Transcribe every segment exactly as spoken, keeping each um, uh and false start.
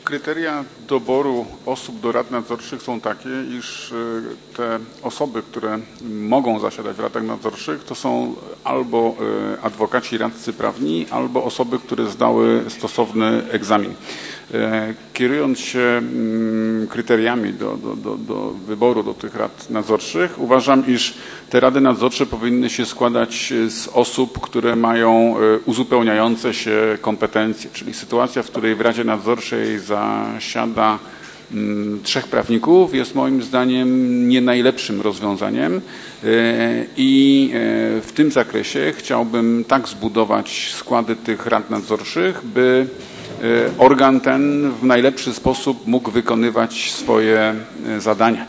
Kryteria doboru osób do rad nadzorczych są takie, iż te osoby, które mogą zasiadać w radach nadzorczych, to są albo adwokaci, radcy prawni, albo osoby, które zdały stosowny egzamin. Kierując się kryteriami do, do, do, do wyboru do tych rad nadzorczych, uważam, iż te rady nadzorcze powinny się składać z osób, które mają uzupełniające się kompetencje, czyli sytuacja, w której w Radzie Nadzorczej zasiada trzech prawników, jest moim zdaniem nie najlepszym rozwiązaniem i w tym zakresie chciałbym tak zbudować składy tych rad nadzorczych, by organ ten w najlepszy sposób mógł wykonywać swoje zadania.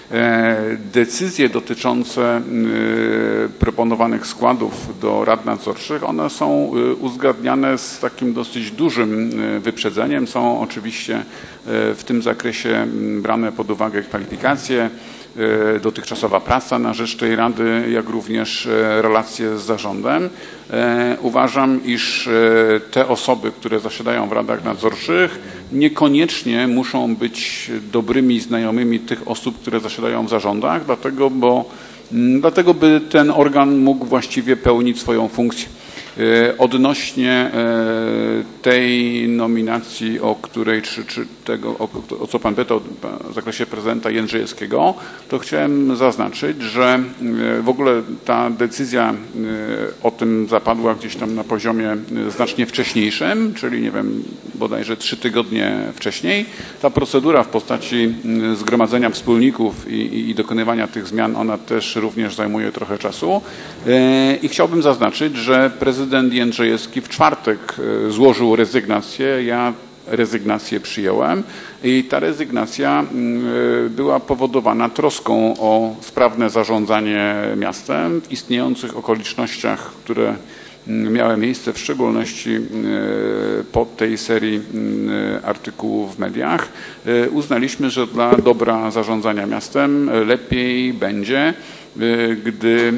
Decyzje dotyczące proponowanych składów do rad nadzorczych, one są uzgadniane z takim dosyć dużym wyprzedzeniem. Są oczywiście w tym zakresie brane pod uwagę kwalifikacje, dotychczasowa praca na rzecz tej rady, jak również relacje z zarządem. Uważam, iż te osoby, które zasiadają w radach nadzorczych, niekoniecznie muszą być dobrymi znajomymi tych osób, które zasiadają w zarządach, dlatego, bo, dlatego by ten organ mógł właściwie pełnić swoją funkcję. Odnośnie tej nominacji, o której, czy, czy tego, o, o co Pan pytał w zakresie prezydenta Jędrzejewskiego, to chciałem zaznaczyć, że w ogóle ta decyzja o tym zapadła gdzieś tam na poziomie znacznie wcześniejszym, czyli nie wiem, bodajże trzy tygodnie wcześniej. Ta procedura w postaci zgromadzenia wspólników i, i dokonywania tych zmian, ona też również zajmuje trochę czasu. I chciałbym zaznaczyć, że prezydent Prezydent Jędrzejewski w czwartek złożył rezygnację. Ja rezygnację przyjąłem i ta rezygnacja była powodowana troską o sprawne zarządzanie miastem w istniejących okolicznościach, które miały miejsce w szczególności po tej serii artykułów w mediach. Uznaliśmy, że dla dobra zarządzania miastem lepiej będzie, gdy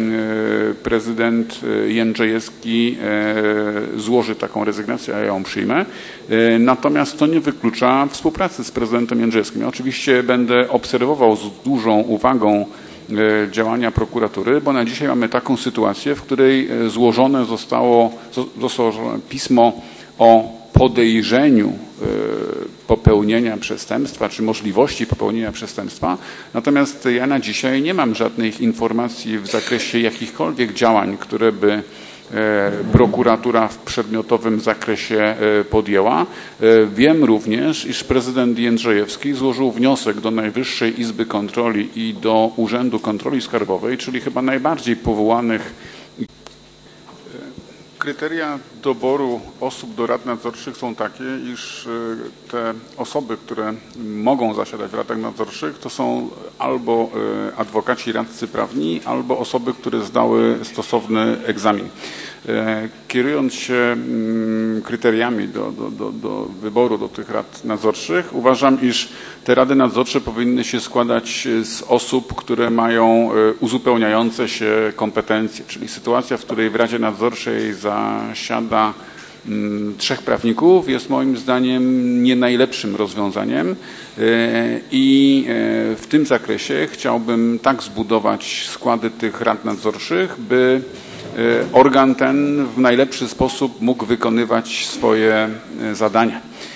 prezydent Jędrzejewski złoży taką rezygnację, a ja ją przyjmę. Natomiast to nie wyklucza współpracy z prezydentem Jędrzejewskim. Ja oczywiście będę obserwował z dużą uwagą działania prokuratury, bo na dzisiaj mamy taką sytuację, w której złożone zostało, zostało pismo o podejrzeniu popełnienia przestępstwa, czy możliwości popełnienia przestępstwa. Natomiast ja na dzisiaj nie mam żadnych informacji w zakresie jakichkolwiek działań, które by prokuratura w przedmiotowym zakresie podjęła. Wiem również, iż prezydent Jędrzejewski złożył wniosek do Najwyższej Izby Kontroli i do Urzędu Kontroli Skarbowej, czyli chyba najbardziej powołanych. Kryteria doboru osób do rad nadzorczych są takie, iż te osoby, które mogą zasiadać w radach nadzorczych, to są albo adwokaci, radcy prawni, albo osoby, które zdały stosowny egzamin. Kierując się kryteriami do, do, do, do wyboru do tych rad nadzorczych, uważam, iż te rady nadzorcze powinny się składać z osób, które mają uzupełniające się kompetencje, czyli sytuacja, w której w Radzie Nadzorczej zasiada trzech prawników, jest moim zdaniem nie najlepszym rozwiązaniem i w tym zakresie chciałbym tak zbudować składy tych rad nadzorczych, by organ ten w najlepszy sposób mógł wykonywać swoje zadania.